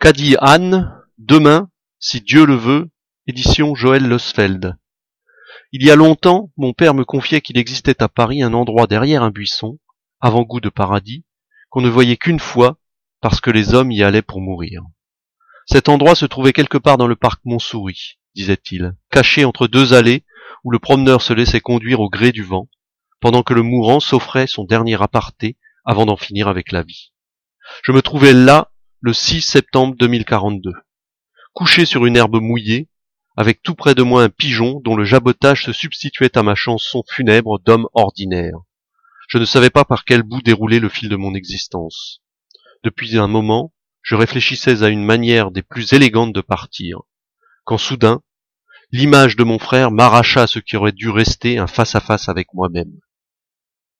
Qu'a dit Anne, demain, si Dieu le veut, édition Joël Losfeld. Il y a longtemps, mon père me confiait qu'il existait à Paris un endroit derrière un buisson, avant-goût de paradis, qu'on ne voyait qu'une fois, parce que les hommes y allaient pour mourir. Cet endroit se trouvait quelque part dans le parc Montsouris, disait-il, caché entre deux allées où le promeneur se laissait conduire au gré du vent, pendant que le mourant s'offrait son dernier aparté avant d'en finir avec la vie. Je me trouvais là le 6 septembre 2042, couché sur une herbe mouillée, avec tout près de moi un pigeon dont le jabotage se substituait à ma chanson funèbre d'homme ordinaire. Je ne savais pas par quel bout dérouler le fil de mon existence. Depuis un moment, je réfléchissais à une manière des plus élégantes de partir, quand soudain, l'image de mon frère m'arracha à ce qui aurait dû rester un face-à-face avec moi-même.